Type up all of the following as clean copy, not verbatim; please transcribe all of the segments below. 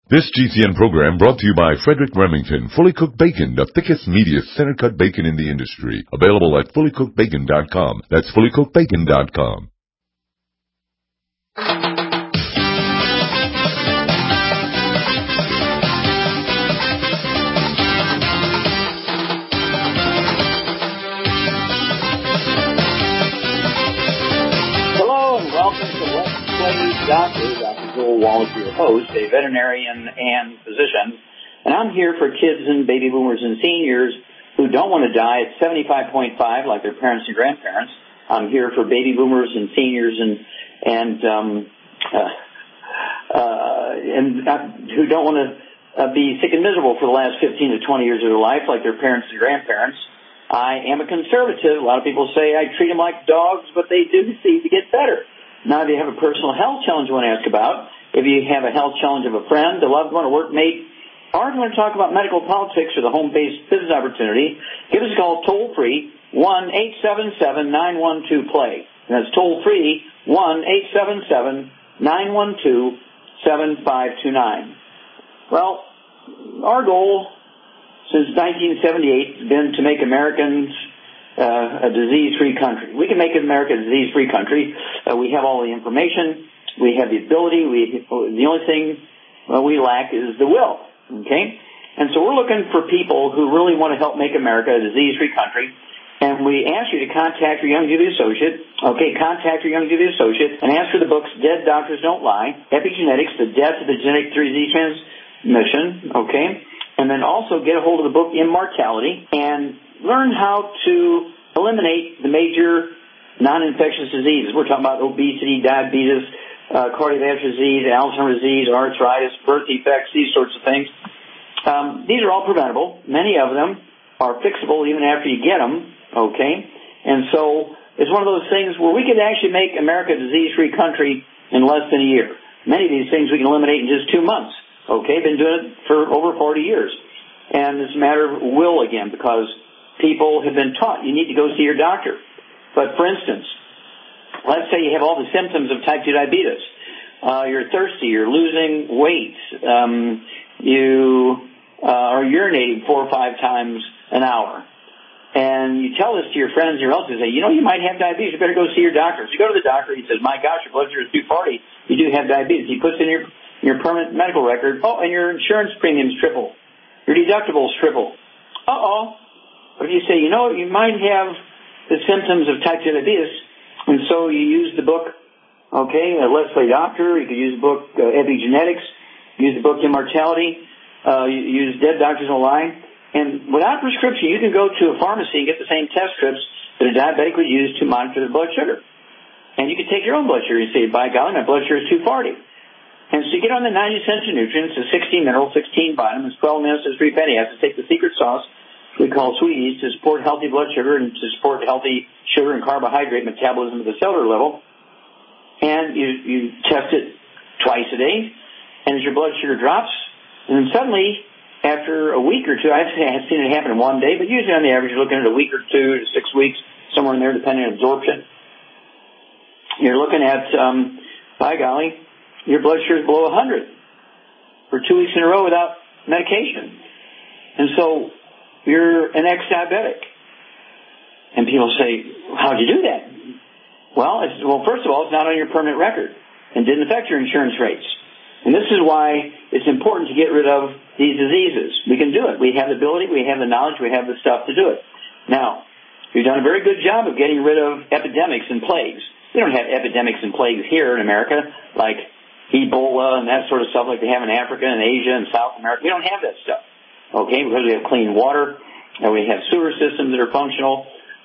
This GCN program brought to you by Frederick Remington, Fully Cooked Bacon, the thickest, meatiest, center-cut bacon in the industry. Available at fullycookedbacon.com. That's fullycookedbacon.com. Hello and welcome to Let's Play Doctor. Dr. Joel Wallace, your host, a veterinarian and physician. And I'm here for kids and baby boomers and seniors who don't want to die at 75.5 like their parents and grandparents. I'm here for baby boomers and seniors and who don't want to be sick and miserable for the last 15 to 20 years of their life like their parents and grandparents. I am a conservative. A lot of people say I treat them like dogs, but they do seem to get better. Now, if you have a personal health challenge you want to ask about, if you have a health challenge of a friend, a loved one, a workmate, or if you want to talk about medical politics or the home-based business opportunity, give us a call toll-free, 1-877-912-PLAY. That's toll-free, 1-877-912-7529. Well, our goal since 1978 has been to make Americans a disease-free country. We can make America a disease-free country. We have all the information. We have the ability. The only thing we lack is the will. Okay? And so we're looking for people who really want to help make America a disease-free country. And we ask you to contact your Youngevity associate. Okay, contact your Youngevity associate and ask for the books Dead Doctors Don't Lie, Epigenetics, The Death of the Genetic Disease Transmission. Okay? And then also get a hold of the book Immortality and learn how to eliminate the major non-infectious diseases. We're talking about obesity, diabetes, cardiovascular disease, Alzheimer's disease, arthritis, birth defects, these sorts of things. These are all preventable. Many of them are fixable even after you get them, okay? And so it's one of those things where we could actually make America a disease-free country in less than a year. Many of these things we can eliminate in just 2 months, okay? Been doing it for over 40 years. And it's a matter of will again, because people have been taught you need to go see your doctor. But for instance, let's say you have all the symptoms of type 2 diabetes. You're thirsty, you're losing weight, you are urinating 4 or 5 times an hour. And you tell this to your friends, your relatives, say, you might have diabetes, you better go see your doctor. So you go to the doctor, he says, my gosh, your blood sugar is 240, you do have diabetes. He puts in your permanent medical record, and your insurance premiums triple. Your deductibles triple. But if you say, you might have the symptoms of type 2 diabetes, and so you use the book, Let's Play Doctor, you could use the book Epigenetics, use the book Immortality, use Dead Doctors Don't Lie, and without prescription, you can go to a pharmacy and get the same test strips that a diabetic would use to monitor their blood sugar. And you can take your own blood sugar and say, by golly, my blood sugar is 240. And so you get on the 90 essential nutrients, the 16 minerals, 16 vitamins, 12 minutes, 3 fatty acids, take the secret sauce we call sweeties to support healthy blood sugar and to support healthy sugar and carbohydrate metabolism at the cellular level. And you test it twice a day, and as your blood sugar drops, and then suddenly, after a week or two, I've seen it happen in 1 day, but usually on the average, you're looking at a week or 2 to 6 weeks, somewhere in there, depending on absorption. You're looking at, by golly, your blood sugar is below 100 for 2 weeks in a row without medication. And so you're an ex-diabetic. And people say, how'd you do that? Well, first of all, it's not on your permanent record and didn't affect your insurance rates. And this is why it's important to get rid of these diseases. We can do it. We have the ability, we have the knowledge, we have the stuff to do it. Now, we've done a very good job of getting rid of epidemics and plagues. We don't have epidemics and plagues here in America like Ebola and that sort of stuff like they have in Africa and Asia and South America. We don't have that stuff. Okay, because we have clean water, and we have sewer systems that are functional,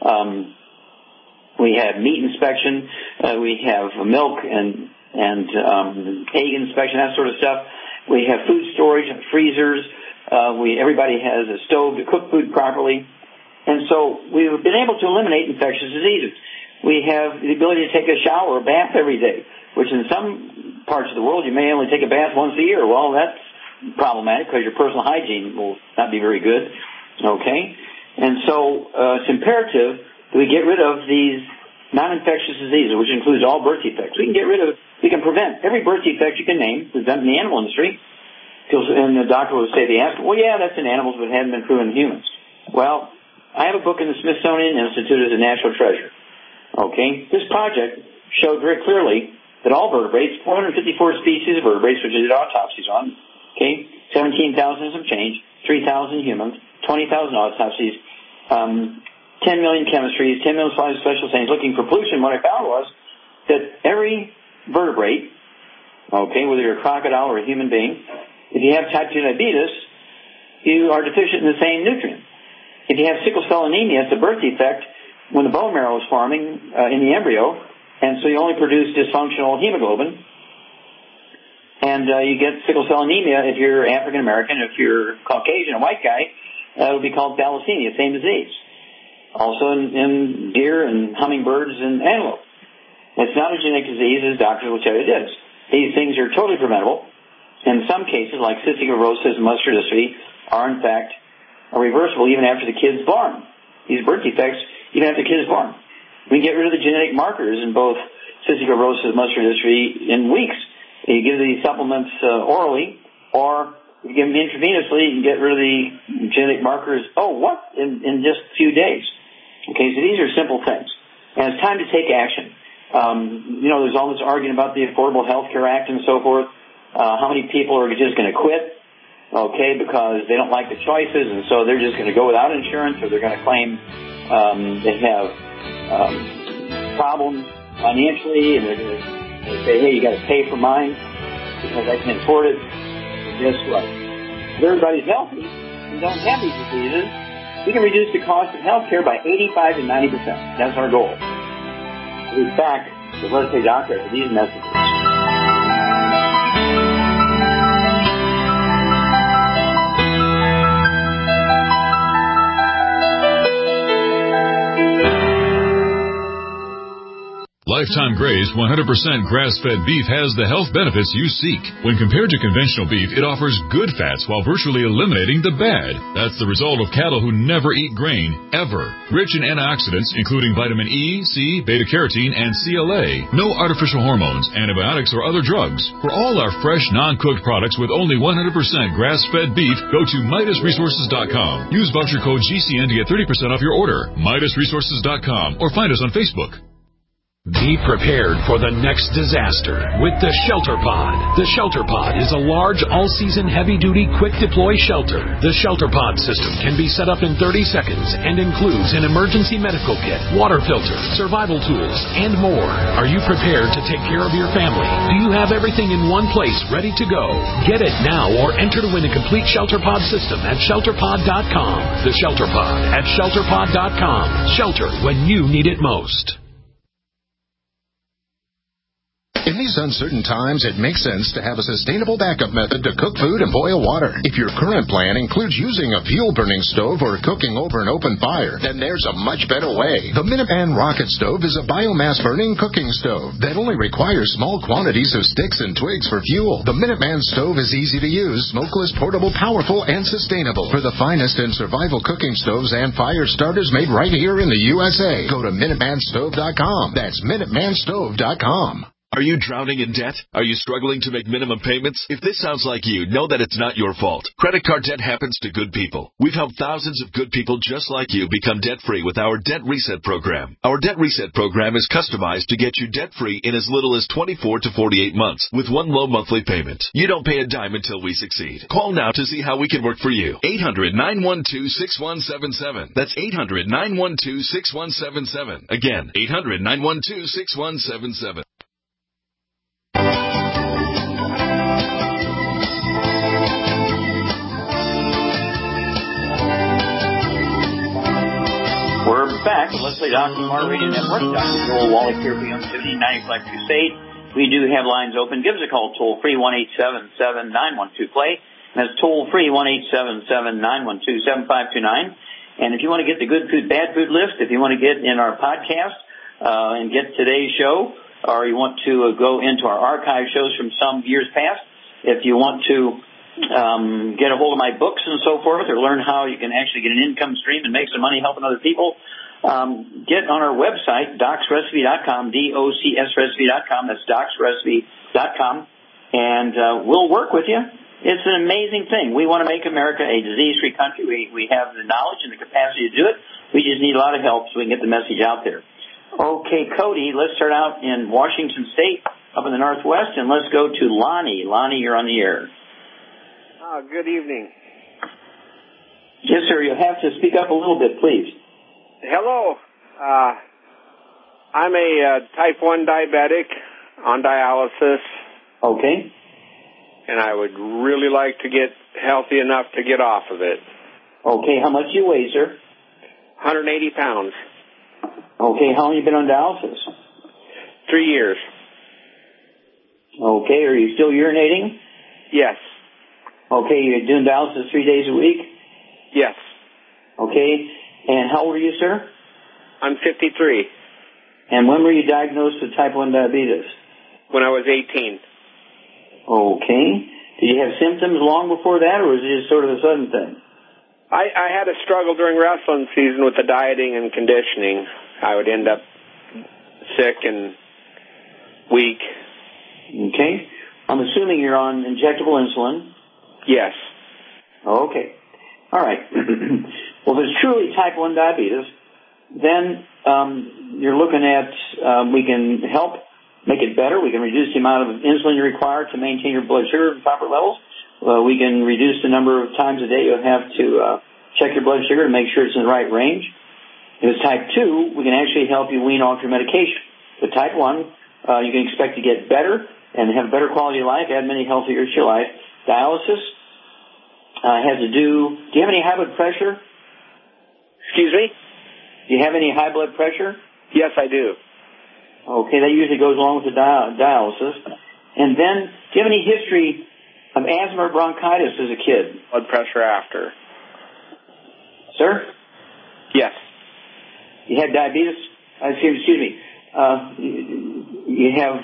we have meat inspection, we have milk and egg inspection, that sort of stuff. We have food storage, freezers. Everybody has a stove to cook food properly, and so we've been able to eliminate infectious diseases. We have the ability to take a shower or bath every day, which in some parts of the world you may only take a bath once a year. Well, that's problematic because your personal hygiene will not be very good, okay? And so it's imperative that we get rid of these non-infectious diseases, which includes all birth defects. We can prevent every birth defect you can name. We've done it in the animal industry. If you then the doctor will say the answer, well, yeah, that's in animals, but it hadn't been proven in humans. Well, I have a book in the Smithsonian Institute as a national treasure. Okay? This project showed very clearly that all vertebrates, 454 species of vertebrates, which I did autopsies on, okay, 17,000 and some change, 3,000 humans, 20,000 autopsies, 10 million chemistries, 10 million special stains looking for pollution. What I found was that every vertebrate, okay, whether you're a crocodile or a human being, if you have type 2 diabetes, you are deficient in the same nutrient. If you have sickle cell anemia, it's a birth defect when the bone marrow is forming in the embryo, and so you only produce dysfunctional hemoglobin. And you get sickle cell anemia if you're African American. If you're Caucasian, a white guy, it would be called thalassemia, same disease. Also in deer and hummingbirds and antelope. It's not a genetic disease, as doctors will tell you it is. These things are totally preventable. In some cases, like cystic fibrosis and muscular dystrophy, are in fact reversible even after the kid's born. These birth defects, even after the kid is born. We can get rid of the genetic markers in both cystic fibrosis and muscular dystrophy in weeks. You give these supplements orally, or you give them intravenously, you can get rid of the genetic markers, in just a few days. Okay, so these are simple things. And it's time to take action. There's all this arguing about the Affordable Health Care Act and so forth. How many people are just going to quit, okay, because they don't like the choices, and so they're just going to go without insurance, or they're going to claim they have problems financially, and they're going to say, hey, you got to pay for mine because I can afford it. And guess what? If everybody's healthy and don't have these diseases, we can reduce the cost of health care by 85 to 90%. That's our goal. We'll be back with Let's Say Doctor after these messages. Lifetime Graze 100% grass-fed beef has the health benefits you seek. When compared to conventional beef, it offers good fats while virtually eliminating the bad. That's the result of cattle who never eat grain, ever. Rich in antioxidants, including vitamin E, C, beta-carotene, and CLA. No artificial hormones, antibiotics, or other drugs. For all our fresh, non-cooked products with only 100% grass-fed beef, go to MidasResources.com. Use voucher code GCN to get 30% off your order. MidasResources.com, or find us on Facebook. Be prepared for the next disaster with the Shelter Pod. The Shelter Pod is a large, all-season, heavy-duty, quick-deploy shelter. The Shelter Pod system can be set up in 30 seconds and includes an emergency medical kit, water filter, survival tools, and more. Are you prepared to take care of your family? Do you have everything in one place ready to go? Get it now or enter to win a complete Shelter Pod system at ShelterPod.com. The Shelter Pod at ShelterPod.com. Shelter when you need it most. In these uncertain times, it makes sense to have a sustainable backup method to cook food and boil water. If your current plan includes using a fuel-burning stove or cooking over an open fire, then there's a much better way. The Minuteman Rocket Stove is a biomass-burning cooking stove that only requires small quantities of sticks and twigs for fuel. The Minuteman Stove is easy to use, smokeless, portable, powerful, and sustainable. For the finest in survival cooking stoves and fire starters made right here in the USA, go to MinutemanStove.com. That's MinutemanStove.com. Are you drowning in debt? Are you struggling to make minimum payments? If this sounds like you, know that it's not your fault. Credit card debt happens to good people. We've helped thousands of good people just like you become debt-free with our Debt Reset program. Our Debt Reset program is customized to get you debt-free in as little as 24 to 48 months with one low monthly payment. You don't pay a dime until we succeed. Call now to see how we can work for you. 800-912-6177. That's 800-912-6177. Again, 800-912-6177. We're back. Let's Say Doctor Smart Radio Network. Dr. Joel Wallach here for Youngevity 95 Crusade. We do have lines open. Give us a call toll-free, 1-877-912-PLAY. That's toll-free, 1-877-912-7529. And if you want to get the good food, bad food list, if you want to get in our podcast and get today's show, or you want to go into our archive shows from some years past, if you want to get a hold of my books and so forth, or learn how you can actually get an income stream and make some money helping other people, get on our website, docsrecipe.com, DOCSrecipe.com. That's docsrecipe.com, and we'll work with you. It's an amazing thing. We want to make America a disease-free country. We have the knowledge and the capacity to do it. We just need a lot of help so we can get the message out there. Okay, Cody, let's start out in Washington State, up in the Northwest, and let's go to Lonnie. Lonnie, you're on the air. Good evening. Yes, sir. You'll have to speak up a little bit, please. Hello. I'm a type 1 diabetic on dialysis. Okay. And I would really like to get healthy enough to get off of it. Okay. How much do you weigh, sir? 180 pounds. Okay. How long have you been on dialysis? 3 years. Okay. Are you still urinating? Yes. Okay. You're doing dialysis 3 days a week? Yes. Okay. And how old are you, sir? I'm 53. And when were you diagnosed with type 1 diabetes? When I was 18. Okay. Did you have symptoms long before that, or was it just sort of a sudden thing? I had a struggle during wrestling season with the dieting and conditioning. I would end up sick and weak. Okay. I'm assuming you're on injectable insulin. Yes. Okay. All right. Well, if it's truly type 1 diabetes, then you're looking at we can help make it better. We can reduce the amount of insulin you require to maintain your blood sugar at proper levels. We can reduce the number of times a day you'll have to check your blood sugar to make sure it's in the right range. If it's type 2, we can actually help you wean off your medication. With type 1, you can expect to get better and have a better quality of life, add many healthy years to your life. Dialysis has to do you have any high blood pressure? Excuse me? Do you have any high blood pressure? Yes, I do. Okay, that usually goes along with the dialysis. And then, do you have any history of asthma or bronchitis as a kid? Blood pressure after. Sir? Yes. You had diabetes? Excuse me. You have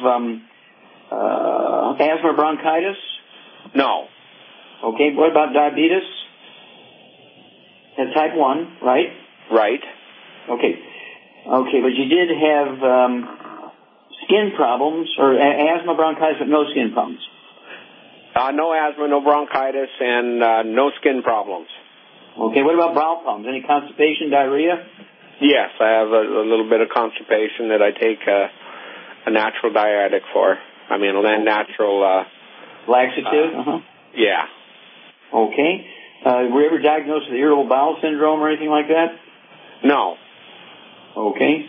asthma or bronchitis? No. Okay, what about diabetes? That's type 1, right? Right. Okay, but you did have skin problems, or asthma, bronchitis, but no skin problems. No asthma, no bronchitis, and no skin problems. Okay, what about bowel problems? Any constipation, diarrhea? Yes, I have a little bit of constipation that I take a natural diuretic for. I mean, a natural... laxative? Yeah. Okay. Were you ever diagnosed with irritable bowel syndrome or anything like that? No. Okay.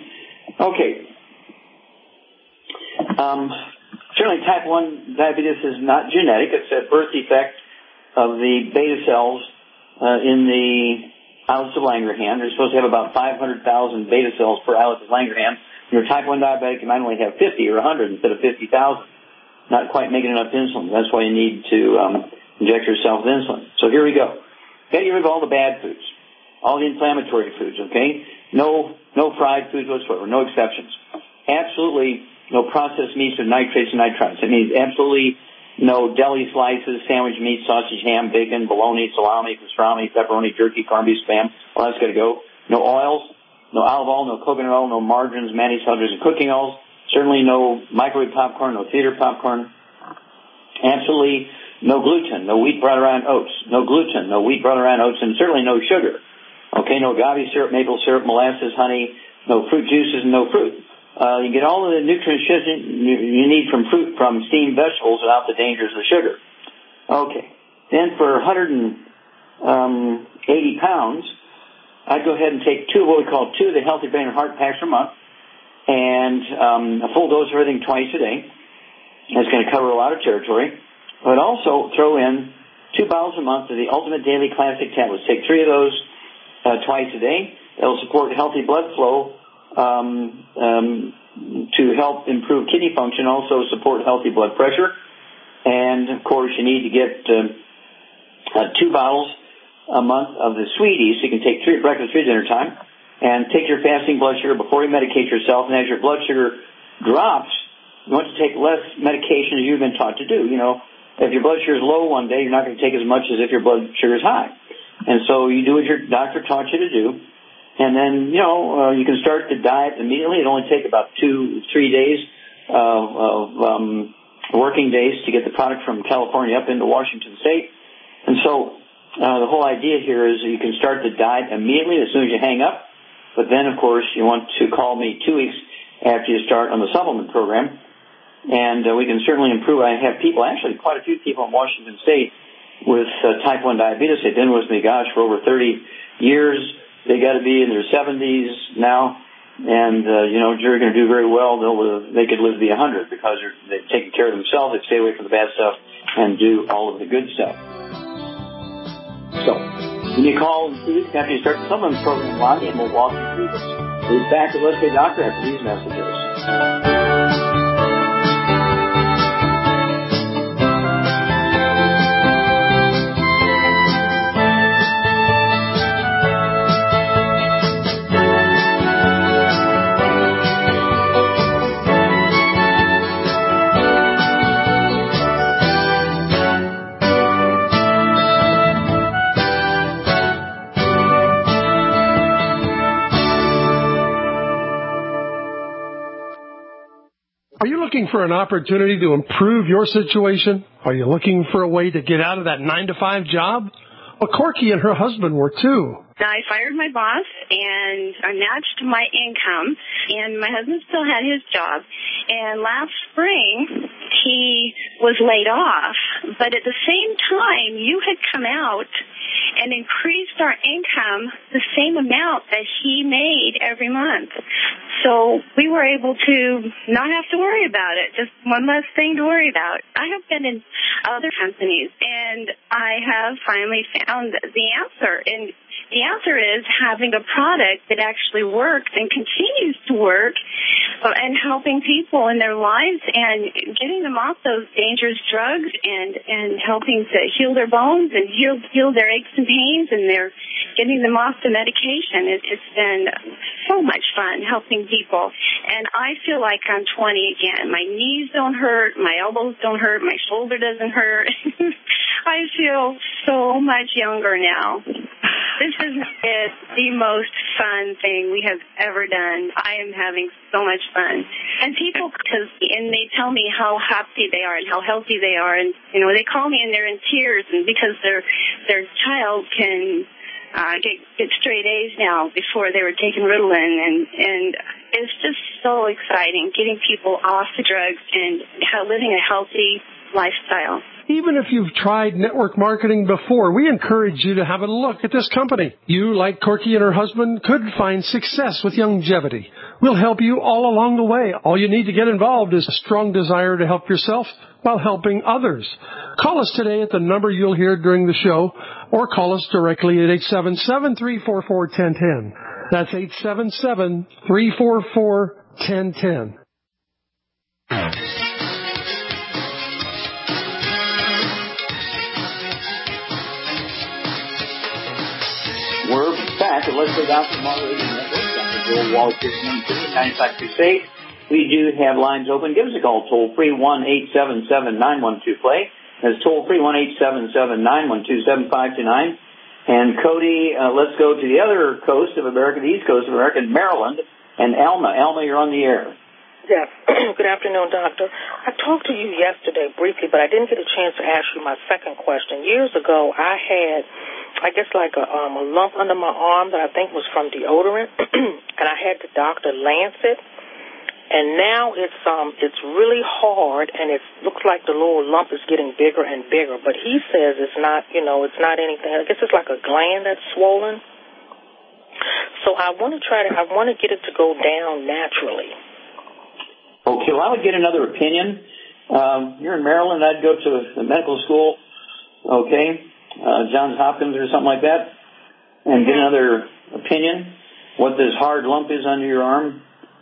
Certainly type 1 diabetes is not genetic. It's a birth defect of the beta cells in the islets of Langerhans. You're supposed to have about 500,000 beta cells per islet of Langerhans. When you're type 1 diabetic, you might only have 50 or 100 instead of 50,000. Not quite making enough insulin. That's why you need to inject yourself with insulin. So here we go. Get rid of all the bad foods, all the inflammatory foods, okay? No fried foods whatsoever, no exceptions. Absolutely no processed meats with nitrates and nitrites. That means absolutely no deli slices, sandwich meat, sausage, ham, bacon, bologna, salami, pastrami, pepperoni, jerky, corned beef, spam. Well, that's got to go. No oils, no olive oil, no coconut oil, no margarines, mayonnaise, sardines, and cooking oils. Certainly no microwave popcorn, no theater popcorn. Absolutely no gluten, no wheat, butter, and oats. No gluten, no wheat, butter, and oats, and certainly no sugar. Okay, no agave syrup, maple syrup, molasses, honey, no fruit juices, and no fruit. You get all of the nutrients you need from fruit, from steamed vegetables without the dangers of the sugar. Okay. Then for 180 pounds, I'd go ahead and take what we call two of the Healthy Brain and Heart Packs per month, and a full dose of everything twice a day. That's going to cover a lot of territory. I'd also throw in 2 bottles a month of the Ultimate Daily Classic tablets. Take 3 of those twice a day. It'll support healthy blood flow to help improve kidney function, also support healthy blood pressure. And, of course, you need to get 2 bottles a month of the Sweeties. So you can take 3 at breakfast, 3 at dinner time, and take your fasting blood sugar before you medicate yourself. And as your blood sugar drops, you want to take less medication as you've been taught to do. You know, if your blood sugar is low one day, you're not going to take as much as if your blood sugar is high. And so you do what your doctor taught you to do. And then, you can start the diet immediately. It only takes about 2-3 days of working days to get the product from California up into Washington State. And so the whole idea here is you can start the diet immediately as soon as you hang up. But then, of course, you want to call me 2 weeks after you start on the supplement program. And we can certainly improve. I have people, actually quite a few people in Washington State with type 1 diabetes. They've been with me, gosh, for over 30 years. They got to be in their 70s now. And, you're going to do very well. They could live to be 100 because they've taken care of themselves. They stay away from the bad stuff and do all of the good stuff. So, when you call in 2 weeks after you start the supplement program, Lonnie, and we'll walk you through this. We'll be back to Let's Say Doctor after these messages. Are you looking for an opportunity to improve your situation? Are you looking for a way to get out of that 9-to-5 job? Well, Corky and her husband were too. I fired my boss, and I matched my income, and my husband still had his job. And last spring, he was laid off. But at the same time, you had come out and increased our income the same amount that he made every month. So we were able to not have to worry about it, just one less thing to worry about. I have been in other companies, and I have finally found the answer. And the answer is having a product that actually works and continues to work and helping people in their lives and getting them off those dangerous drugs and helping to heal their bones and heal their aches and pains, and they're getting them off the medication. It's been so much fun helping people. And I feel like I'm 20 again. My knees don't hurt. My elbows don't hurt. My shoulder doesn't hurt. I feel so much younger now. This is the most fun thing we have ever done. I am having so much fun. And people, and they tell me how happy they are and how healthy they are. And, they call me and they're in tears, and because their child can get straight A's now before they were taking Ritalin. And it's just so exciting getting people off the drugs and living a healthy lifestyle. Even if you've tried network marketing before, we encourage you to have a look at this company. You, like Corky and her husband, could find success with longevity. We'll help you all along the way. All you need to get involved is a strong desire to help yourself while helping others. Call us today at the number you'll hear during the show, or call us directly at 877-344-1010. That's 877-344-1010. We're back at Let's Say Doctor Moderating Network. Dr. Joel Wallach here from 95 Crusade. We do have lines open. Give us a call, toll-free, 1-877-912-PLAY. That's toll-free, 1-877-912-7529. And Cody, let's go to the other coast of America, the east coast of America, Maryland, and Alma. Alma, you're on the air. Yes. Good afternoon, Doctor. I talked to you yesterday briefly, but I didn't get a chance to ask you my second question. Years ago, I had, a lump under my arm that I think was from deodorant, and I had the doctor lance it. And now it's really hard, and it looks like the little lump is getting bigger and bigger. But he says it's not, it's not anything. I guess it's like a gland that's swollen. So I want to get it to go down naturally. Okay, well, I would get another opinion. You're in Maryland. I'd go to the medical school, Johns Hopkins or something like that, and get another opinion. What this hard lump is under your arm.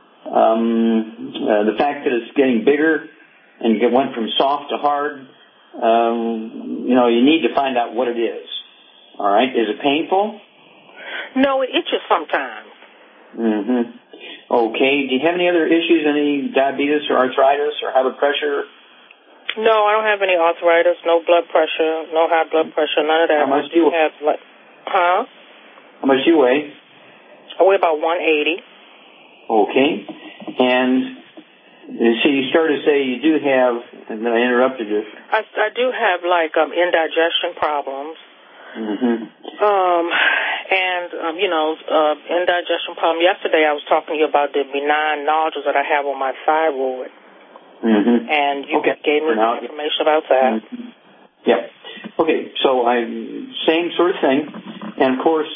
The fact that it's getting bigger and it went from soft to hard, you need to find out what it is. All right? Is it painful? No, it itches sometimes. Mm-hmm. Okay. Do you have any other issues, any diabetes or arthritis or high blood pressure? No, I don't have any arthritis, no blood pressure, no high blood pressure, none of that. How much do you have? How much do you weigh? I weigh about 180. Okay. And you started to say you do have, and then I interrupted you. I do have, like, indigestion problems. Mm-hmm. Indigestion problem. Yesterday I was talking to you about the benign nodules that I have on my thyroid. Mm-hmm. And you gave me some information about that. Mm-hmm. Yeah. Okay, so same sort of thing. And, of course,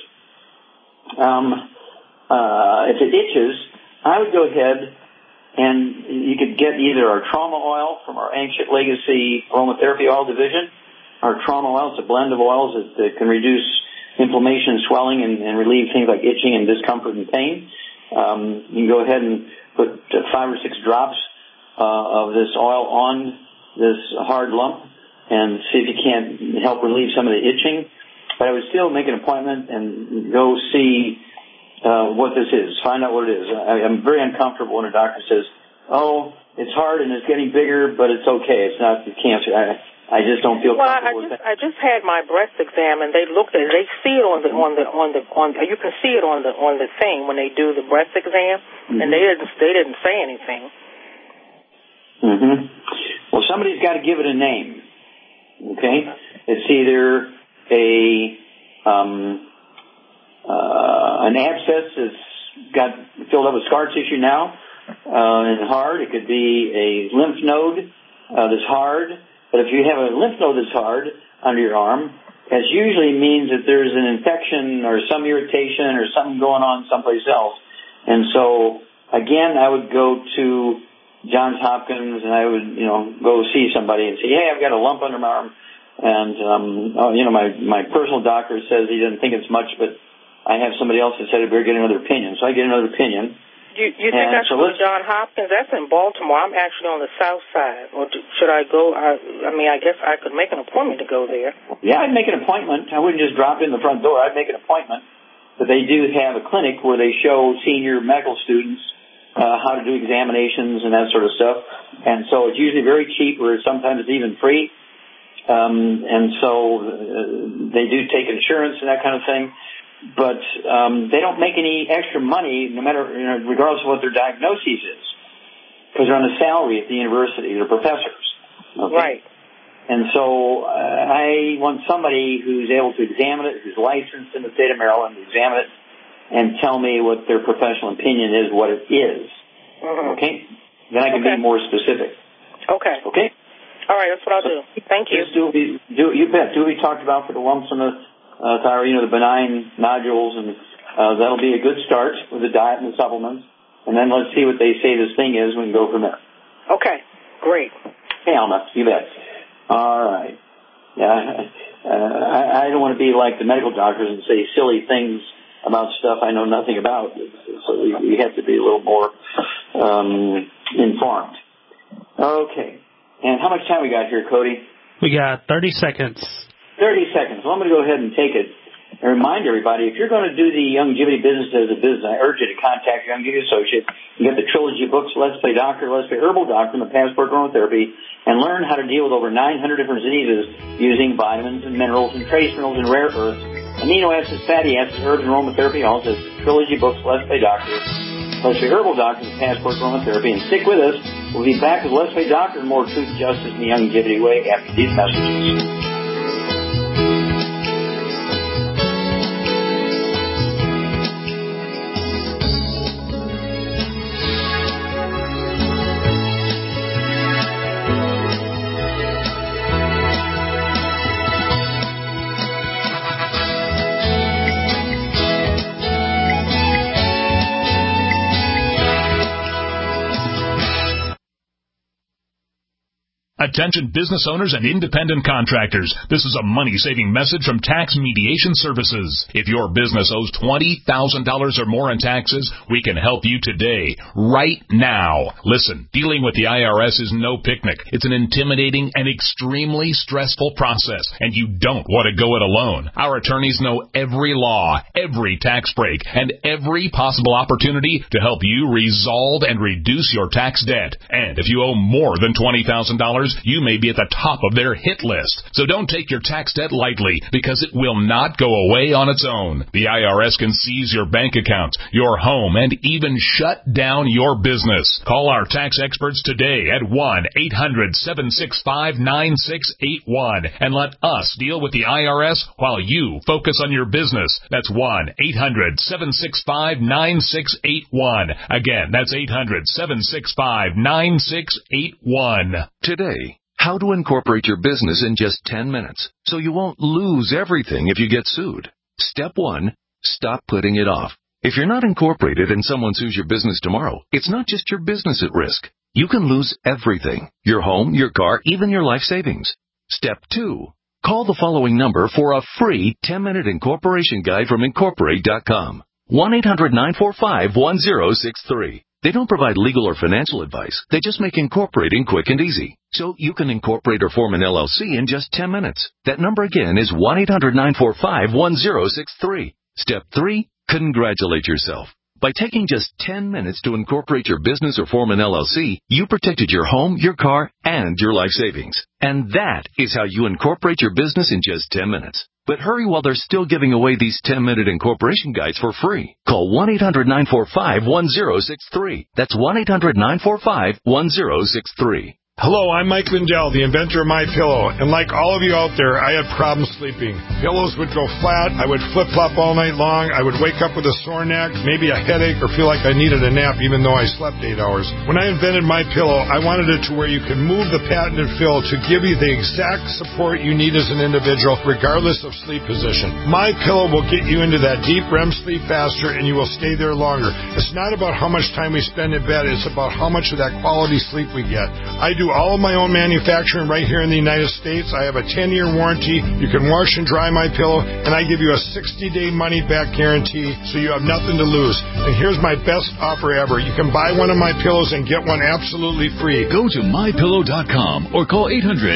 if it itches, I would go ahead and you could get either our trauma oil from our Ancient Legacy Aromatherapy Oil Division. Our trauma oil is a blend of oils that can reduce inflammation, swelling, and relieve things like itching and discomfort and pain. You can go ahead and put 5 or 6 drops of this oil on this hard lump and see if you can't help relieve some of the itching. But I would still make an appointment and go see what this is, find out what it is. I'm very uncomfortable when a doctor says, "Oh, it's hard and it's getting bigger, but it's okay. It's not cancer." I just don't feel comfortable with that. I just had my breast exam, and they looked at it. They see it on the you can see it on the thing when they do the breast exam, mm-hmm. and they didn't say anything. Mm-hmm. Well, somebody's got to give it a name. Okay, it's either an abscess that's got filled up with scar tissue now and hard. It could be a lymph node that's hard. But if you have a lymph node that's hard under your arm, it usually means that there's an infection or some irritation or something going on someplace else. And so, again, I would go to Johns Hopkins and I would, go see somebody and say, "Hey, I've got a lump under my arm." And, my personal doctor says he doesn't think it's much, but I have somebody else that said I better get another opinion. So I get another opinion. You think I should go to Johns Hopkins? That's in Baltimore. I'm actually on the south side. Or should I go? I guess I could make an appointment to go there. Yeah, I'd make an appointment. I wouldn't just drop in the front door. I'd make an appointment. But they do have a clinic where they show senior medical students how to do examinations and that sort of stuff. And so it's usually very cheap, or sometimes it's even free. And so they do take insurance and that kind of thing. But they don't make any extra money, no matter, regardless of what their diagnosis is, because they're on a salary at the university. They're professors. Okay? Right. And so I want somebody who's able to examine it, who's licensed in the state of Maryland, to examine it and tell me what their professional opinion is, what it is. Mm-hmm. Okay? Then I can be more specific. Okay. Okay? All right, that's what I'll do. Thank you. You bet. Do what we talked about for the lumps and the thyroid, the benign nodules, and that'll be a good start with the diet and the supplements. And then let's see what they say this thing is. We can go from there. Okay, great. Hey, Alma, you bet. All right. Yeah, I don't want to be like the medical doctors and say silly things about stuff I know nothing about. So we have to be a little more informed. Okay. And how much time we got here, Cody? We got 30 seconds. 30 seconds. Well, I'm going to go ahead and take it and remind everybody, if you're going to do the Youngevity business as a business, I urge you to contact your Youngevity associate and get the trilogy books, Let's Play Doctor, Let's Play Herbal Doctor, and the Passport Aromatherapy, and learn how to deal with over 900 different diseases using vitamins and minerals and trace minerals and rare earths, amino acids, fatty acids, herbs, and aromatherapy. All the trilogy books, Let's Play Doctor, Let's Play Herbal Doctor, and the Passport Aromatherapy. And stick with us. We'll be back with Let's Play Doctor and more truth, justice, and the Youngevity way after these messages. Attention business owners and independent contractors. This is a money-saving message from Tax Mediation Services. If your business owes $20,000 or more in taxes, we can help you today, right now. Listen, dealing with the IRS is no picnic. It's an intimidating and extremely stressful process, and you don't want to go it alone. Our attorneys know every law, every tax break, and every possible opportunity to help you resolve and reduce your tax debt. And if you owe more than $20,000, you may be at the top of their hit list. So don't take your tax debt lightly, because it will not go away on its own. The IRS can seize your bank account, your home, and even shut down your business. Call our tax experts today at 1-800-765-9681 and let us deal with the IRS while you focus on your business. That's 1-800-765-9681. Again, that's 800-765-9681. Today, how to incorporate your business in just 10 minutes so you won't lose everything if you get sued. Step 1, stop putting it off. If you're not incorporated and someone sues your business tomorrow, it's not just your business at risk. You can lose everything: your home, your car, even your life savings. Step 2, call the following number for a free 10-minute incorporation guide from Incorporate.com. 1-800-945-1063. They don't provide legal or financial advice. They just make incorporating quick and easy. So you can incorporate or form an LLC in just 10 minutes. That number again is 1-800-945-1063. Step 3, congratulate yourself. By taking just 10 minutes to incorporate your business or form an LLC, you protected your home, your car, and your life savings. And that is how you incorporate your business in just 10 minutes. But hurry while they're still giving away these 10-minute incorporation guides for free. Call 1-800-945-1063. That's 1-800-945-1063. Hello, I'm Mike Lindell, the inventor of MyPillow, and like all of you out there, I had problems sleeping. Pillows would go flat, I would flip-flop all night long, I would wake up with a sore neck, maybe a headache, or feel like I needed a nap even though I slept 8 hours. When I invented MyPillow, I wanted it to where you can move the patented fill to give you the exact support you need as an individual, regardless of sleep position. MyPillow will get you into that deep REM sleep faster, and you will stay there longer. It's not about how much time we spend in bed, it's about how much of that quality sleep we get. I do all of my own manufacturing right here in the United States. I have a 10-year warranty. You can wash and dry MyPillow, and I give you a 60-day money-back guarantee, so you have nothing to lose. And here's my best offer ever. You can buy one of my pillows and get one absolutely free. Go to MyPillow.com or call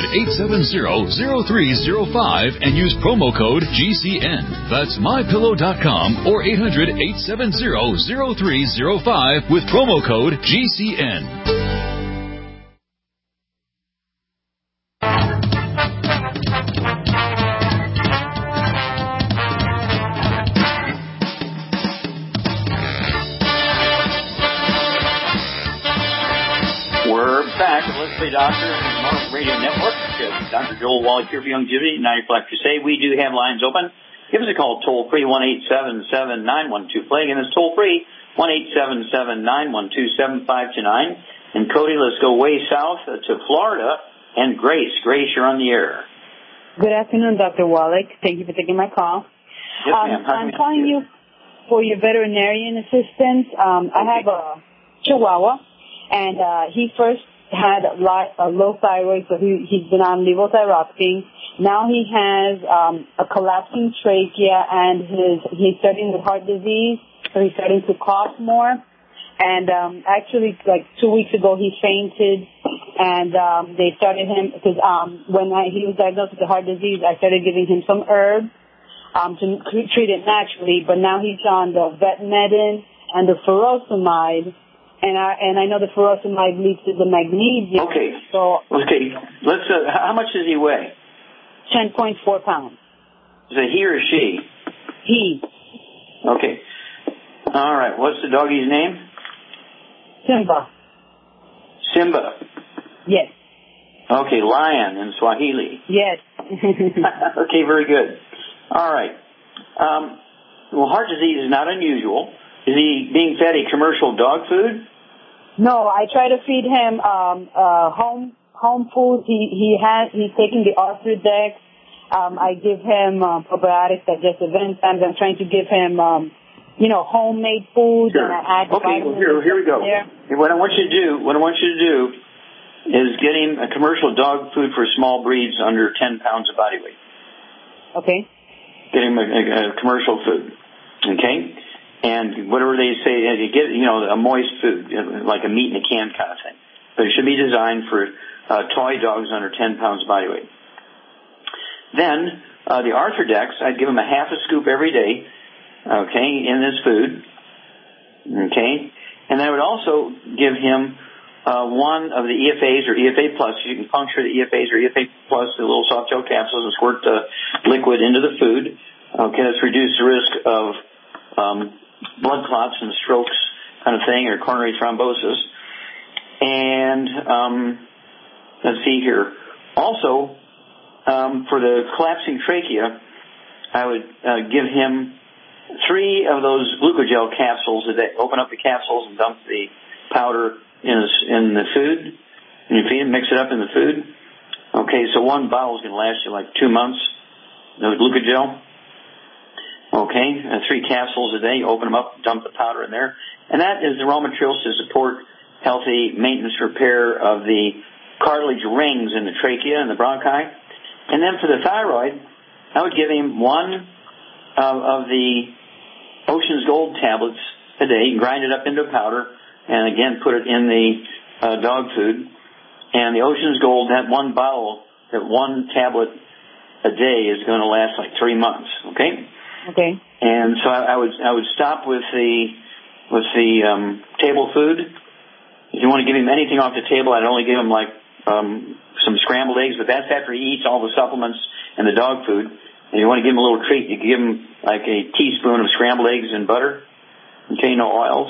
800-870-0305 and use promo code GCN. That's MyPillow.com or 800-870-0305 with promo code GCN. Doctor Radio Network. Dr. Joel Wallach here for Youngevity, 90 Crusade. We do have lines open. Give us a call toll free, 1-877-912-PLAY. Again, it's toll free, 1-877-912-7529. And Cody, let's go way south to Florida. And Grace, you're on the air. Good afternoon, Dr. Wallach. Thank you for taking my call. Yes, ma'am. I'm calling you for your veterinarian assistance. I have a Chihuahua, and he first had a low thyroid, so he's been on levothyroxine. Now he has a collapsing trachea, and he's starting with heart disease, so he's starting to cough more. And actually, like 2 weeks ago, he fainted, and they started him, because when he was diagnosed with the heart disease, I started giving him some herbs to treat it naturally, but now he's on the Vetmedin and the furosemide. And I know the furosemide leads to the magnesium. Okay. So Let's. How much does he weigh? 10.4 pounds. Is it he or she? He. Okay. All right. What's the doggy's name? Simba. Simba. Yes. Okay. Lion in Swahili. Yes. Okay. Very good. All right. Well, heart disease is not unusual. Is he being fed a commercial dog food? No, I try to feed him home food. He's taking the Arthrodex. I give him probiotics, digestive enzymes. I'm trying to give him homemade food. Sure. And I add okay, well, here we go. There. What I want you to do is get him a commercial dog food for small breeds under 10 pounds of body weight. Okay. Get him a commercial food. Okay? And whatever they say, you get, a moist food, like a meat in a can kind of thing. But it should be designed for toy dogs under 10 pounds body weight. Then, the Arthrodex, I'd give him a half a scoop every day, okay, in this food, okay? And I would also give him one of the EFAs or EFA Plus. You can puncture the EFAs or EFA Plus, the little soft gel capsules, and squirt the liquid into the food. Okay, that's reduced the risk of blood clots and strokes kind of thing, or coronary thrombosis. And let's see here. Also, for the collapsing trachea, I would give him 3 of those glucogel capsules a day. Open up the capsules and dump the powder in the food, and you feed him, mix it up in the food. Okay, so 1 bottle is going to last you like 2 months, the glucogel. Okay, 3 capsules a day, you open them up, dump the powder in there. And that is the raw materials to support healthy maintenance repair of the cartilage rings in the trachea and the bronchi. And then for the thyroid, I would give him 1 of the Ocean's Gold tablets a day, grind it up into powder, and again put it in the dog food. And the Ocean's Gold, that 1 bottle, that 1 tablet a day is going to last like 3 months. Okay. Okay. And so I would stop with the table food. If you want to give him anything off the table, I'd only give him like some scrambled eggs, but that's after he eats all the supplements and the dog food. And you want to give him a little treat, you can give him like a teaspoon of scrambled eggs and butter. Okay, no oils.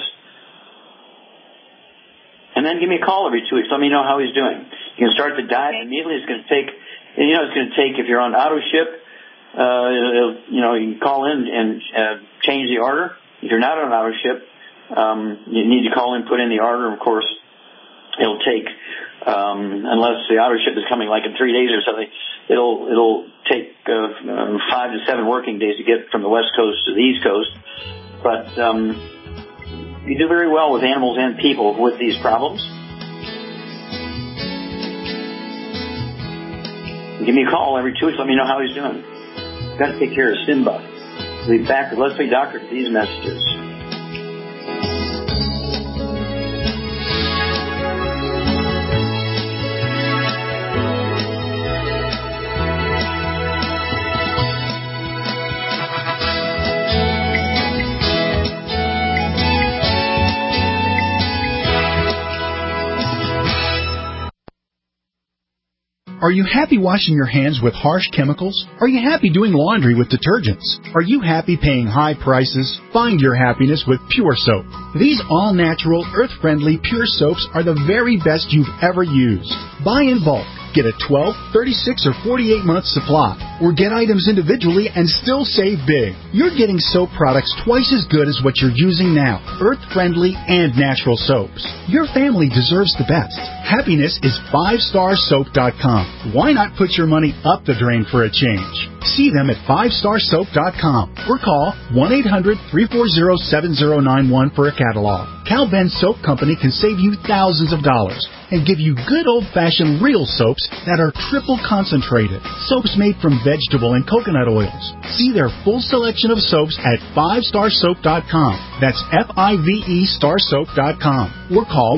And then give me a call every 2 weeks. Let me know how he's doing. You can start the diet immediately. It's going to take, if you're on auto ship, you can call in and change the order. If you're not on auto ship, you need to call in, put in the order. Of course, it'll take, unless the auto ship is coming like in 3 days or something, it'll take 5 to 7 working days to get from the West Coast to the East Coast. But you do very well with animals and people with these problems. Give me a call every 2 weeks. Let me know how he's doing. I've got to take care of Simba. We'll be back with Leslie Doctor for these messages. Are you happy washing your hands with harsh chemicals? Are you happy doing laundry with detergents? Are you happy paying high prices? Find your happiness with Pure Soap. These all-natural, earth-friendly Pure Soaps are the very best you've ever used. Buy in bulk. Get a 12, 36, or 48-month supply. Or get items individually and still save big. You're getting soap products twice as good as what you're using now. Earth-friendly and natural soaps. Your family deserves the best. Happiness is 5starsoap.com. Why not put your money up the drain for a change? See them at 5starsoap.com or call 1-800-340-7091 for a catalog. Cal Ben Soap Company can save you thousands of dollars and give you good old-fashioned real soaps that are triple concentrated. Soaps made from vegetable and coconut oils. See their full selection of soaps at 5starsoap.com. That's F-I-V-E starsoap.com. Or call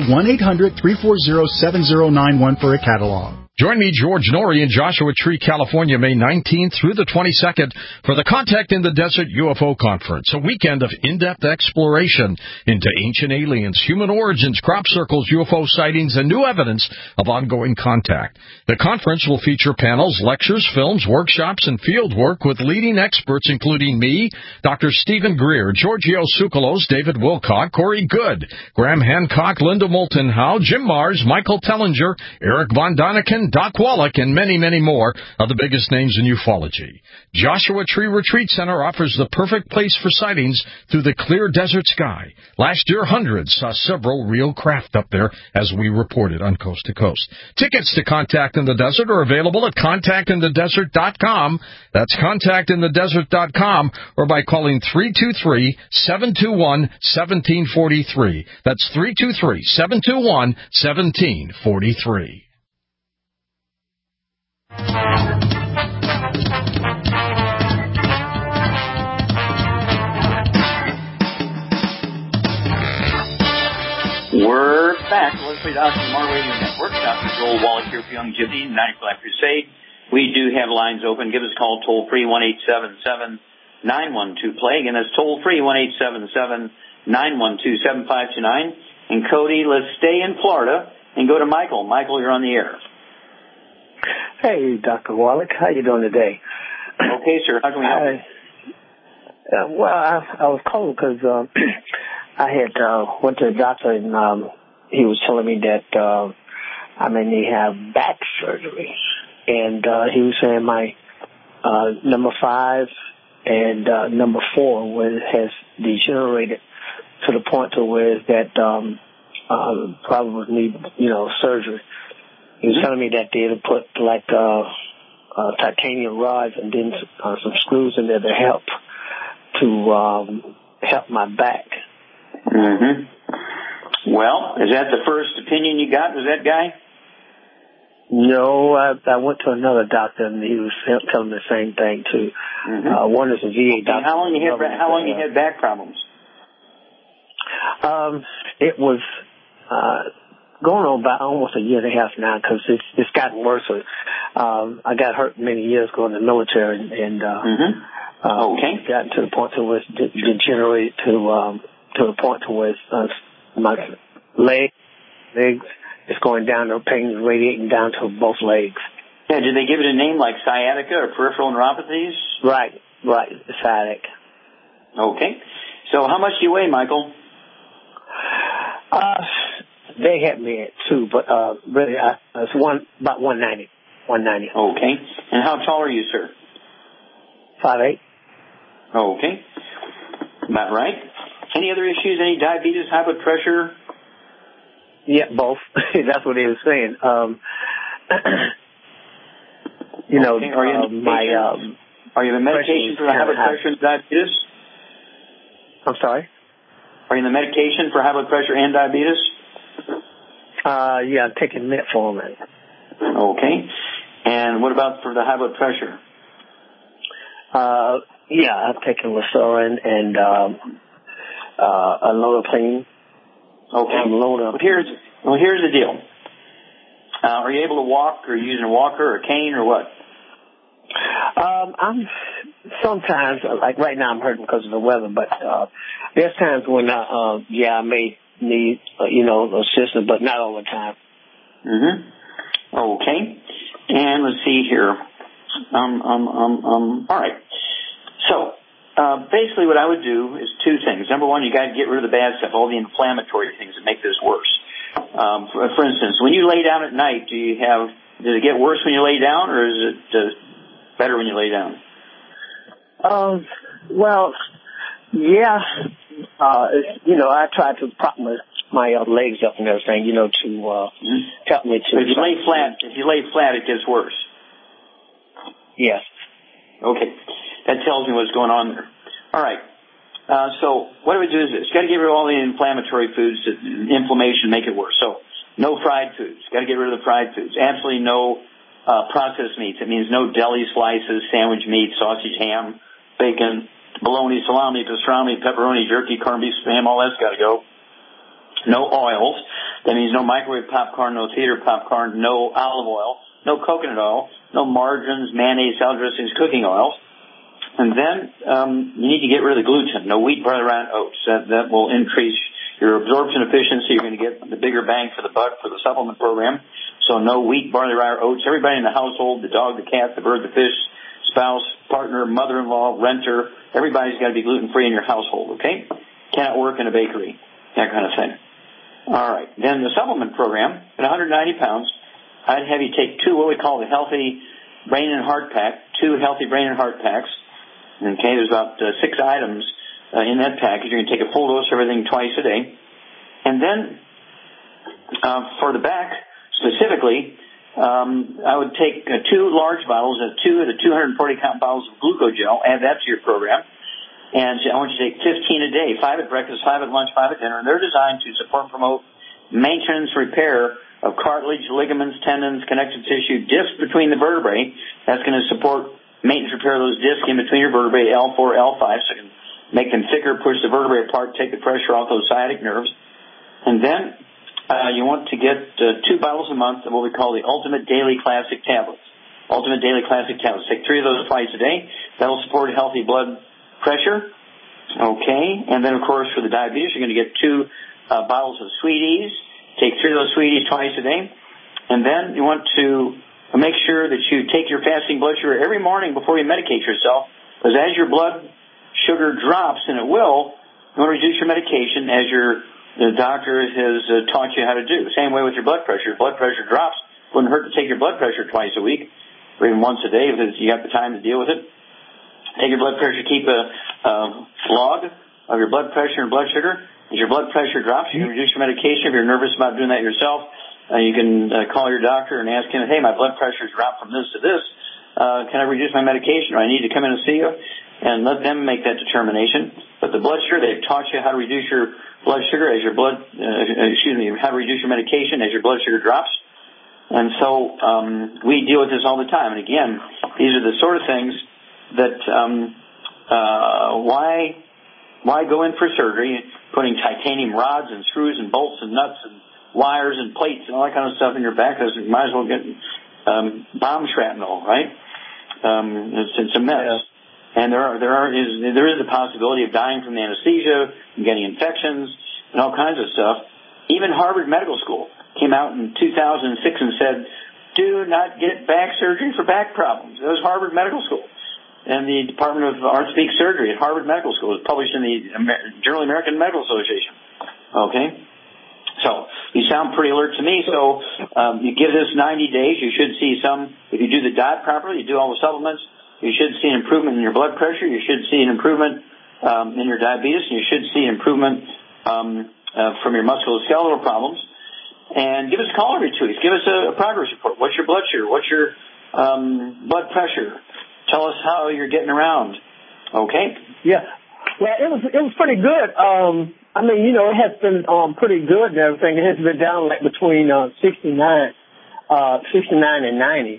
1-800-340-7091 for a catalog. Join me, George Norrie, in Joshua Tree, California, May 19th through the 22nd for the Contact in the Desert UFO Conference, a weekend of in-depth exploration into ancient aliens, human origins, crop circles, UFO sightings, and new evidence of ongoing contact. The conference will feature panels, lectures, films, workshops, and field work with leading experts including me, Dr. Stephen Greer, Giorgio Tsoukalos, David Wilcock, Corey Good, Graham Hancock, Linda Moulton Howe, Jim Mars, Michael Tellinger, Eric Von Daniken, Doc Wallach, and many, many more of the biggest names in ufology. Joshua Tree Retreat Center offers the perfect place for sightings through the clear desert sky. Last year, hundreds saw several real craft up there, as we reported on Coast to Coast. Tickets to Contact in the Desert are available at contactinthedesert.com. That's contactinthedesert.com, or by calling 323-721-1743. That's 323-721-1743. We're back. Leslie Dawson, More Radio Network. Dr. Joel Wallach here for Youngevity, 95 Crusade. We do have lines open. Give us a call toll free, 1-877-912-PLAY. Again, that's toll free, 1-877-912-7529. And Cody, let's stay in Florida. and go to Michael. Michael, you're on the air. Hey, Dr. Wallach. How you doing today? Okay, sir. How can we help you? I was calling because I had went to the doctor, and he was telling me that I may need to have back surgery. And he was saying my number 5 and number 4 has degenerated to the point to where that probably would need, surgery. He was telling me that they'd put like titanium rods and then some screws in there to help my back. Mm-hmm. Well, is that the first opinion you got? Was that guy? No, I went to another doctor and he was telling me the same thing too. Mm-hmm. One is a VA doctor. How long you had back problems? It was going on about almost a year and a half now because it's gotten worse. I got hurt many years ago in the military and gotten to the point to where it's degenerated to the point to where my legs is going down, the pain is radiating down to both legs. Yeah, did they give it a name like sciatica or peripheral neuropathies? Right, sciatic. Okay. So how much do you weigh, Michael? They had me at 2, but really, it's about 190. 190. Okay. And how tall are you, sir? 5'8". Okay. About right. Any other issues? Any diabetes, high blood pressure? Yeah, both. That's what he was saying. Are you on medication for high blood pressure and diabetes? I'm sorry? Are you on the medication for high blood pressure and diabetes? Yeah, I'm taking metformin. Okay. And what about for the high blood pressure? Yeah, I'm taking Listerine and Allodopaine. Okay. Well, here's the deal. Are you able to walk, or using a walker or a cane, or what? I'm sometimes, like right now I'm hurting because of the weather, but there's times when I may need assistance, but not all the time. Mm-hmm. Okay. And let's see here. All right. So basically what I would do is 2 things. Number 1, you got to get rid of the bad stuff, all the inflammatory things that make this worse. For instance, when you lay down at night, does it get worse when you lay down, or is it better when you lay down? Well, yeah. I try to prop my legs up and everything, to help me to. If you lay flat, it gets worse. Yes. Okay. That tells me what's going on there. All right. So what do we do is this. You got to get rid of all the inflammatory foods that inflammation make it worse. So no fried foods. Got to get rid of the fried foods. Absolutely no processed meats. It means no deli slices, sandwich meat, sausage, ham, bacon, bologna, salami, pastrami, pepperoni, jerky, corned beef, spam. All that's got to go. No oils. That means no microwave popcorn, no theater popcorn, no olive oil, no coconut oil, no margarines, mayonnaise, salad dressings, cooking oils. And then you need to get rid of the gluten. No wheat, barley, rye, and oats. That will increase your absorption efficiency. You're going to get the bigger bang for the buck for the supplement program. So no wheat, barley, rye, or oats. Everybody in the household, the dog, the cat, the bird, the fish, spouse, partner, mother-in-law, renter, everybody's got to be gluten-free in your household, okay? Cannot work in a bakery, that kind of thing. All right. Then the supplement program, at 190 pounds, I'd have you take 2 what we call the Healthy Brain and Heart Pack, 2 Healthy Brain and Heart Packs. Okay, there's about 6 items in that package. You're going to take a full dose of everything twice a day. And then for the back specifically, I would take 2 large bottles of 2 of the 240-count bottles of glucogel, add that to your program. And I want you to take 15 a day, 5 at breakfast, 5 at lunch, 5 at dinner. And they're designed to support and promote maintenance, repair of cartilage, ligaments, tendons, connective tissue, discs between the vertebrae. That's going to support maintenance, repair those discs in between your vertebrae, L4, L5, so you can make them thicker, push the vertebrae apart, take the pressure off those sciatic nerves. And then you want to get 2 bottles a month of what we call the Ultimate Daily Classic Tablets. Ultimate Daily Classic Tablets. Take 3 of those twice a day. That'll support healthy blood pressure. Okay. And then, of course, for the diabetes, you're going to get 2 bottles of Sweeties Take 3 of those sweeties twice a day. And then you want to make sure that you take your fasting blood sugar every morning before you medicate yourself, because as your blood sugar drops, and it will, you want to reduce your medication as the doctor has taught you how to do. Same way with your blood pressure. If blood pressure drops, it wouldn't hurt to take your blood pressure twice a week, or even once a day if you got the time to deal with it. Take your blood pressure, keep a log of your blood pressure and blood sugar. As your blood pressure drops, you can reduce your medication. If you're nervous about doing that yourself, you can call your doctor and ask him, hey, my blood pressure's dropped from this to this. Can I reduce my medication, or I need to come in and see you? And let them make that determination. But the blood sugar, they've taught you how to reduce your blood sugar as your how to reduce your medication as your blood sugar drops. And so we deal with this all the time. And again, these are the sort of things that why go in for surgery, putting titanium rods and screws and bolts and nuts and wires and plates and all that kind of stuff in your back, because you might as well get bomb shrapnel, right? It's a mess. Yeah. And there is a possibility of dying from the anesthesia, and getting infections, and all kinds of stuff. Even Harvard Medical School came out in 2006 and said, do not get back surgery for back problems. That was Harvard Medical School. And the Department of Orthopedic Surgery at Harvard Medical School. It was published in the Journal of the American Medical Association. Okay? So you sound pretty alert to me. So you give this 90 days. You should see some, if you do the diet properly, you do all the supplements, you should see an improvement in your blood pressure. You should see an improvement in your diabetes. And you should see an improvement from your musculoskeletal problems. And give us a call every 2 weeks. Give us a progress report. What's your blood sugar? What's your blood pressure? Tell us how you're getting around. Okay? Yeah. Well, it was pretty good. I mean, it has been pretty good and everything. It has been down like between 69 and 90.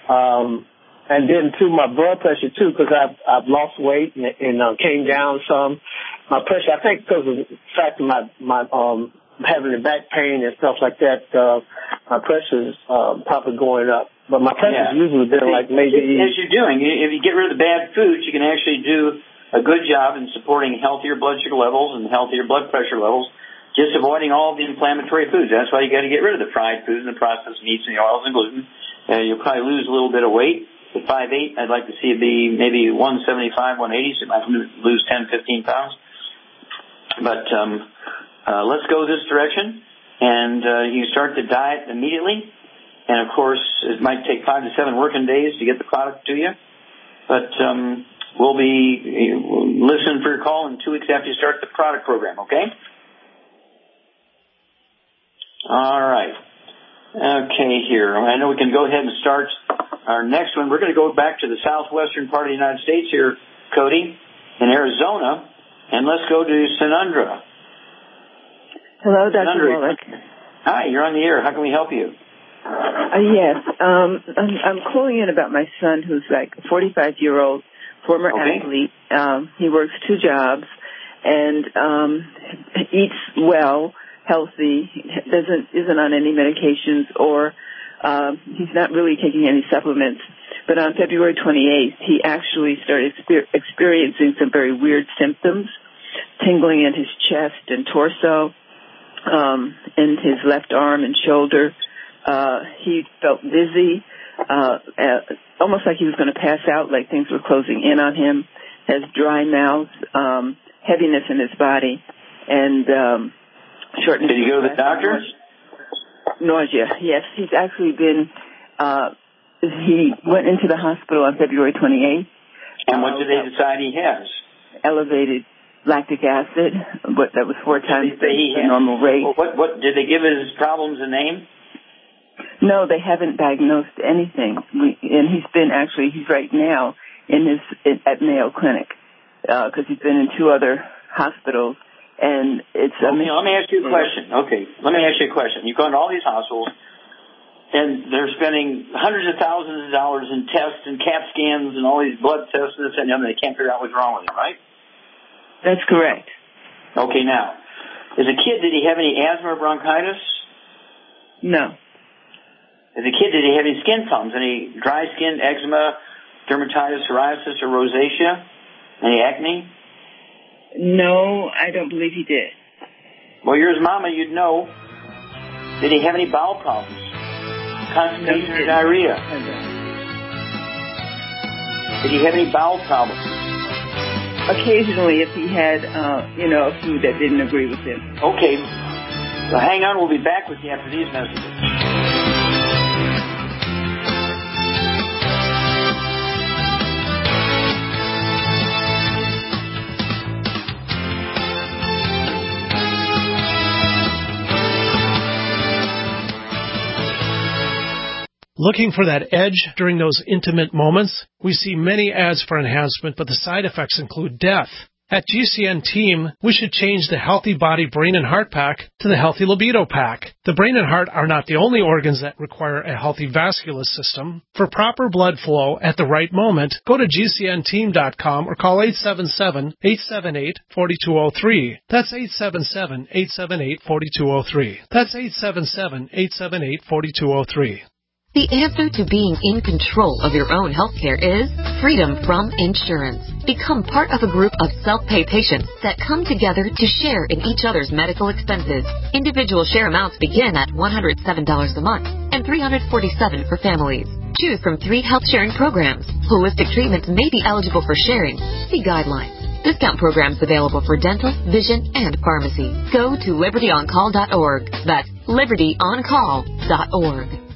And then too, my blood pressure too, because I've lost weight and came down some. My pressure, I think, because of the fact of my having the back pain and stuff like that, my pressure is probably going up. But my pressure's usually been like maybe... As you're doing, if you get rid of the bad foods, you can actually do a good job in supporting healthier blood sugar levels and healthier blood pressure levels, just avoiding all the inflammatory foods. That's why you got to get rid of the fried foods and the processed meats and the oils and gluten. You'll probably lose a little bit of weight. At 5'8", I'd like to see it be maybe 175, 180, so you might lose 10, 15 pounds. But let's go this direction, and you start the diet immediately. And, of course, it might take 5 to 7 working days to get the product to you. But we'll be listening for your call in 2 weeks after you start the product program, okay? All right. Okay, here. I know we can go ahead and start our next one. We're going to go back to the southwestern part of the United States here, Cody, in Arizona. And let's go to Sanundra. Hello, Dr. Wallach. Hi, you're on the air. How can we help you? Yes. I'm calling in about my son, who's like a 45-year-old former athlete. He works 2 jobs and eats well, healthy, isn't on any medications, or he's not really taking any supplements. But on February 28th, he actually started experiencing some very weird symptoms, tingling in his chest and torso, in his left arm and shoulder. He felt dizzy, almost like he was going to pass out, like things were closing in on him, has dry mouth, heaviness in his body, and shortness. Did you go to the doctor? Nausea, yes. He's actually been, he went into the hospital on February 28th. And what did they decide he has? Elevated lactic acid, but that was 4 times the normal rate. Well, what did they give his problems a name? No, they haven't diagnosed anything. And he's right now at Mayo Clinic, because he's been in 2 other hospitals. And it's let me ask you a question. Okay, let me ask you a question. You go into all these hospitals, and they're spending hundreds of thousands of dollars in tests and CAT scans and all these blood tests and this and the other. They can't figure out what's wrong with him, right? That's correct. Okay, now, as a kid, did he have any asthma or bronchitis? No. As a kid, did he have any skin problems? Any dry skin, eczema, dermatitis, psoriasis, or rosacea? Any acne? No, I don't believe he did. Well, you're his mama, you'd know. Did he have any bowel problems? Constipation or diarrhea? Did he have any bowel problems? Occasionally, if he had, a food that didn't agree with him. Okay. So hang on. We'll be back with you after these messages. Looking for that edge during those intimate moments? We see many ads for enhancement, but the side effects include death. At GCN Team, we should change the Healthy Body, Brain, and Heart Pack to the Healthy Libido Pack. The brain and heart are not the only organs that require a healthy vascular system. For proper blood flow at the right moment, go to GCNteam.com or call 877-878-4203. That's 877-878-4203. That's 877-878-4203. The answer to being in control of your own healthcare is freedom from insurance. Become part of a group of self-pay patients that come together to share in each other's medical expenses. Individual share amounts begin at $107 a month and $347 for families. Choose from 3 health sharing programs. Holistic treatments may be eligible for sharing. See guidelines. Discount programs available for dental, vision, and pharmacy. Go to libertyoncall.org. That's libertyoncall.org.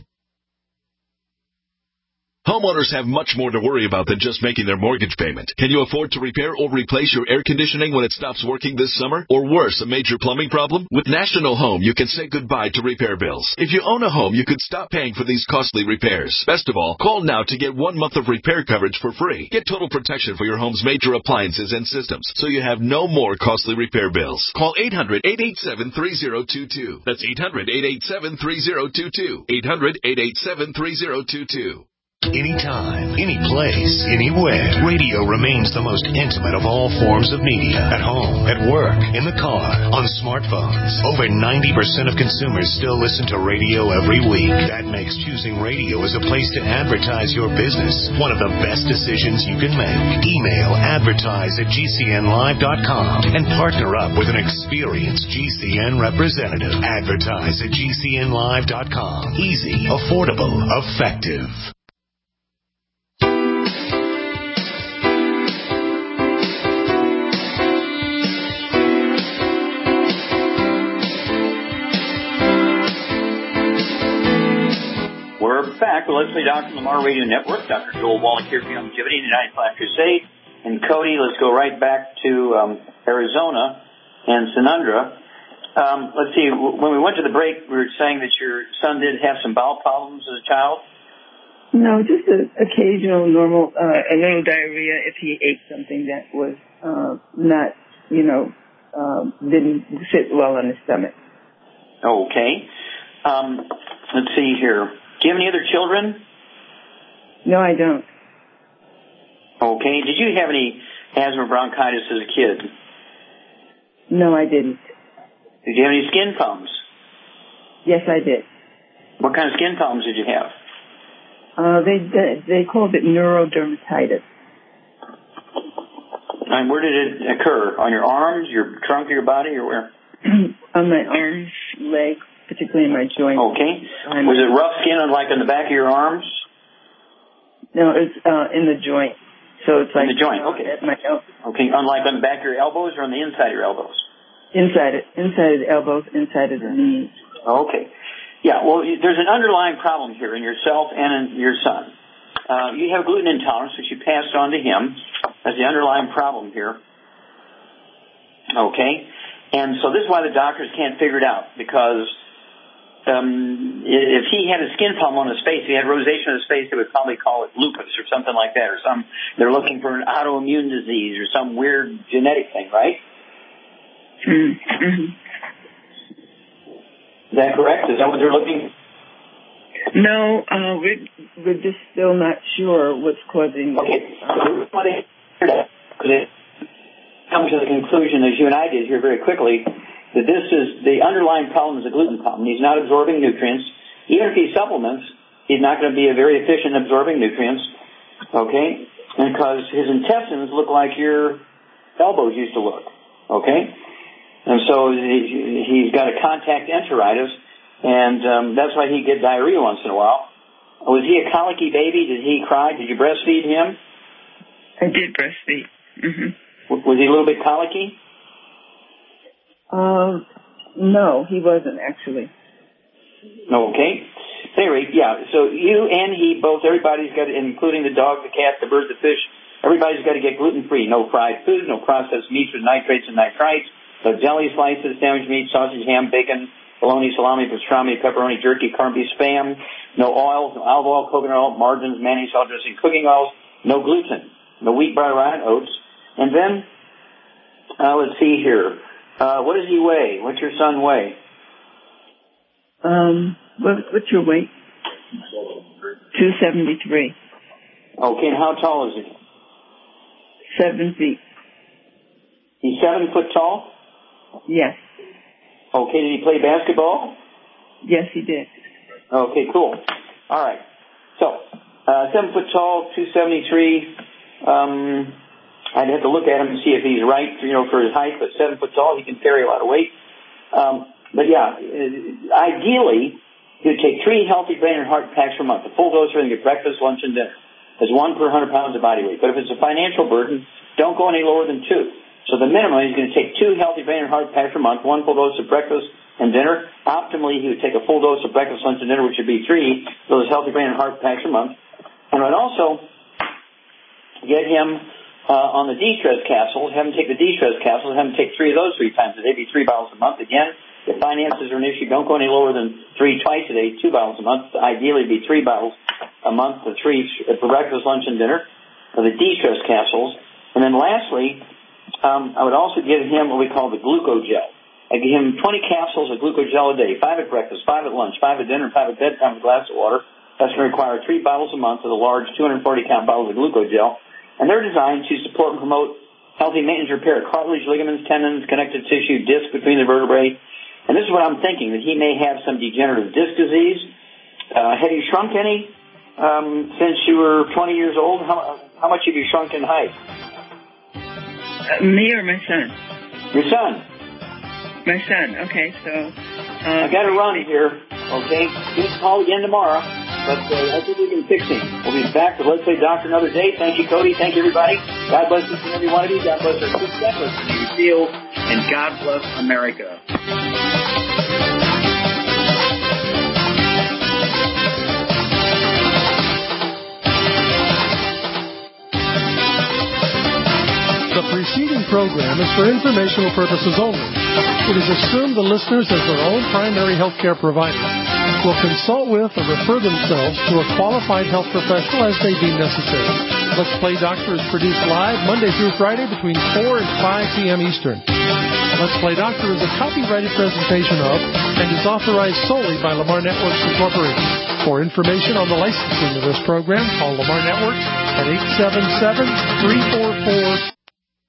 Homeowners have much more to worry about than just making their mortgage payment. Can you afford to repair or replace your air conditioning when it stops working this summer? Or worse, a major plumbing problem? With National Home, you can say goodbye to repair bills. If you own a home, you could stop paying for these costly repairs. Best of all, call now to get 1 month of repair coverage for free. Get total protection for your home's major appliances and systems, so you have no more costly repair bills. Call 800-887-3022. That's 800-887-3022. 800-887-3022. Anytime, any place, anywhere. Radio remains the most intimate of all forms of media. At home, at work, in the car, on smartphones. Over 90% of consumers still listen to radio every week. That makes choosing radio as a place to advertise your business one of the best decisions you can make. Email advertise@gcnlive.com and partner up with an experienced GCN representative. Advertise@gcnlive.com. Easy, affordable, effective. We're back with Leslie Dr. Lamar Radio Network. Dr. Joel Wallach here for Longevity and United Flat Crusade. And Cody, let's go right back to Arizona and Sanandra. Let's see, when we went to the break, we were saying that your son did have some bowel problems as a child. No, just an occasional normal, a little diarrhea if he ate something that was not, didn't sit well on his stomach. Okay. Let's see here. Do you have any other children? No, I don't. Okay. Did you have any asthma bronchitis as a kid? No, I didn't. Did you have any skin problems? Yes, I did. What kind of skin problems did you have? They called it neurodermatitis. And where did it occur? On your arms, your trunk of your body, or where? On my arms, legs, particularly in my joints. Okay. Was it rough skin, like on the back of your arms? No, it's in the joint. So it's like in the joint. Okay. At my okay. Unlike on the back of your elbows or on the inside of your elbows? Inside of the elbows, inside of the knees. Okay. Yeah. Well, there's an underlying problem here in yourself and in your son. You have gluten intolerance, which you passed on to him as the underlying problem here. Okay. And so this is why the doctors can't figure it out, because if he had a skin problem on his face, if he had rosacea on his face, they would probably call it lupus or something like that, or they're looking for an autoimmune disease or some weird genetic thing, right? Mm-hmm. Is that correct? Is that what they're looking? No, we're just still not sure what's causing. Okay. Because it comes to the conclusion, as you and I did here very quickly, that this is the underlying problem is a gluten problem. He's not absorbing nutrients. Even if he supplements, he's not going to be a very efficient absorbing nutrients. Okay? And because his intestines look like your elbows used to look. Okay? And so he's got a contact enteritis, and that's why he'd get diarrhea once in a while. Was he a colicky baby? Did he cry? Did you breastfeed him? I did breastfeed. Mm-hmm. Was he a little bit colicky? No, he wasn't actually. Okay. Anyway, yeah, so you and he both, everybody's got, including the dog, the cat, the bird, the fish, everybody's got to get gluten-free. No fried food, no processed meats with nitrates and nitrites, no jelly slices, sandwich meat, sausage, ham, bacon, bologna, salami, pastrami, pepperoni, jerky, corned beef, Spam, no oils, no olive oil, coconut oil, margarines, mayonnaise, salad dressing, cooking oils, no gluten, no wheat, brown, rye, oats. And then, let's see here. What does he weigh? What's your son weigh? What's your weight? 273. Okay, and how tall is he? 7 feet. He's 7 foot tall? Yes. Okay, did he play basketball? Yes, he did. Okay, cool. All right. So, 7 foot tall, 273. I'd have to look at him and see if he's right, for his height, but 7 foot tall, he can carry a lot of weight. But yeah, ideally, you'd take 3 healthy brain and heart packs per month, a full dose for your breakfast, lunch, and dinner. There's 1 per 100 pounds of body weight. But if it's a financial burden, don't go any lower than 2. So the minimum, he's going to take 2 healthy brain and heart packs per month, 1 full dose of breakfast and dinner. Optimally, he would take a full dose of breakfast, lunch, and dinner, which would be 3 those healthy brain and heart packs per month. And I'd also get him on the de-stress capsules, have him take the de-stress capsules, have him take 3 of those 3 times a day, be 3 bottles a month. Again, if finances are an issue, don't go any lower than 3 twice a day, 2 bottles a month. Ideally, be 3 bottles a month, the 3 for breakfast, lunch, and dinner, for the de-stress capsules. And then lastly, I would also give him what we call the glucogel. I give him 20 capsules of glucogel a day, 5 at breakfast, 5 at lunch, 5 at dinner, 5 at bedtime with a glass of water. That's going to require 3 bottles a month of the large 240-count bottles of glucogel. And they're designed to support and promote healthy maintenance repair of cartilage, ligaments, tendons, connective tissue, disc between the vertebrae. And this is what I'm thinking, that he may have some degenerative disc disease. Have you shrunk any since you were 20 years old? How much have you shrunk in height? Me or my son? Your son. My son, okay, so... I got to run here, okay? Just call again tomorrow, but I think we can fix him. We'll be back with Let's Play Doctor another day. Thank you, Cody. Thank you, everybody. God bless each and every one of you. God bless our kids. God bless the field. And God bless America. The preceding program is for informational purposes only. It is assumed the listeners, as their own primary healthcare provider, will consult with or refer themselves to a qualified health professional as they deem necessary. Let's Play Doctor is produced live Monday through Friday between 4 and 5 p.m. Eastern. Let's Play Doctor is a copyrighted presentation of and is authorized solely by Lamar Networks Incorporated. For information on the licensing of this program, call Lamar Networks at 877-344...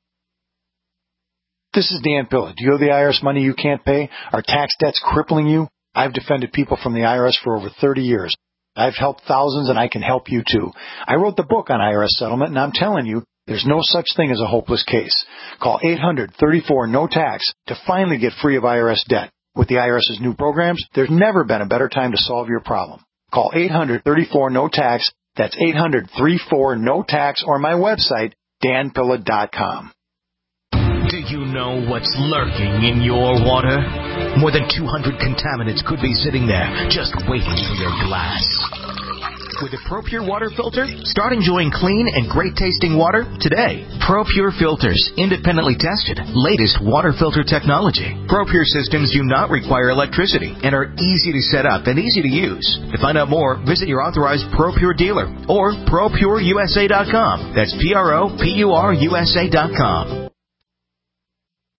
This is Dan Pilla. Do you owe the IRS money you can't pay? Are tax debts crippling you? I've defended people from the IRS for over 30 years. I've helped thousands, and I can help you too. I wrote the book on IRS settlement, and I'm telling you, there's no such thing as a hopeless case. Call 800-34-NO-TAX to finally get free of IRS debt. With the IRS's new programs, there's never been a better time to solve your problem. Call 800-34-NO-TAX. That's 800-34-NO-TAX, or my website, danpilla.com. Do you know what's lurking in your water? More than 200 contaminants could be sitting there, just waiting for your glass. With a ProPure water filter, start enjoying clean and great-tasting water today. ProPure filters, independently tested, latest water filter technology. ProPure systems do not require electricity and are easy to set up and easy to use. To find out more, visit your authorized ProPure dealer or ProPureUSA.com. That's ProPureUSA.com.